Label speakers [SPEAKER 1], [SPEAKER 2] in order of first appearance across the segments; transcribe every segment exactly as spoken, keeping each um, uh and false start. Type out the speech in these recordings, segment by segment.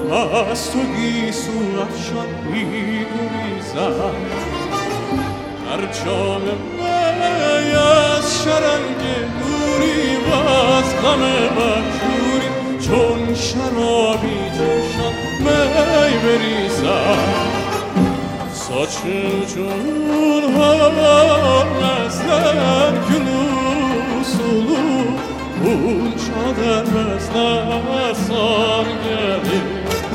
[SPEAKER 1] از تو گیسو افشان می‌گریزد در جام می از شرنگ دوری و از غم مجبوری چون شرابی جوشان می بریزد saçın ucun vermezler gül usulu Bunca dermezler sar gelir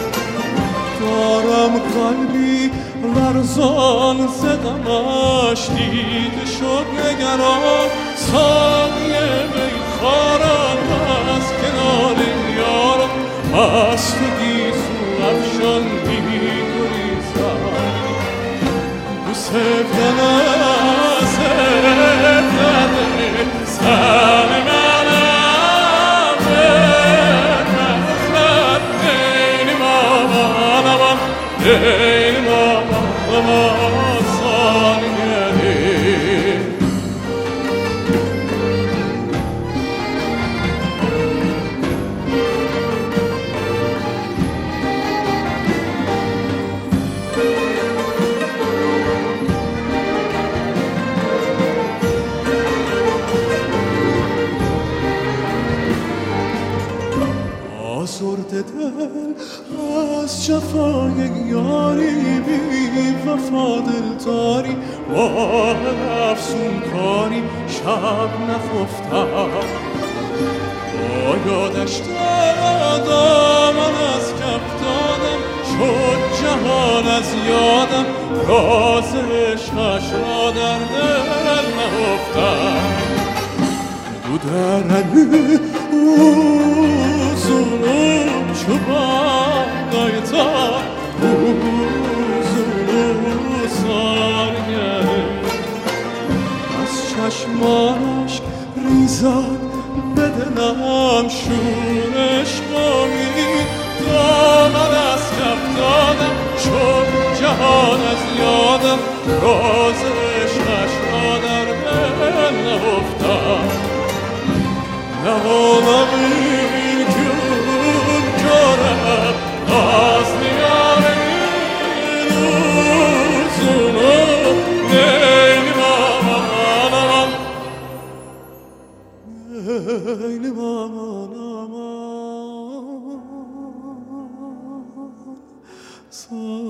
[SPEAKER 1] Darım kalbi لرزان زدمش دیده شد نگران سایه بیخارم از کنار یارم از تو گیسو افشان می‌گریزد sevdana sevdana sen bana vermezler değilim aman aman değilim aman aman san gelir آزرده دل از جفای یاری بی وفا دلداری با افسون کاری شب نخفتم با یادش دادم من از کف دادم شد جهان از یادم راز عشقش را در دل نهفتم دو درنی uzunum çubağdaydı uzunu sar gelir az çشمان aşk ریزد بدنم شور عشقامی دامن از کف دادم شد جهان از یادم راز عشقش را در دل نهفتم نه olamır gün görem nazlı yarın uzunu neylim aman aman neylim aman aman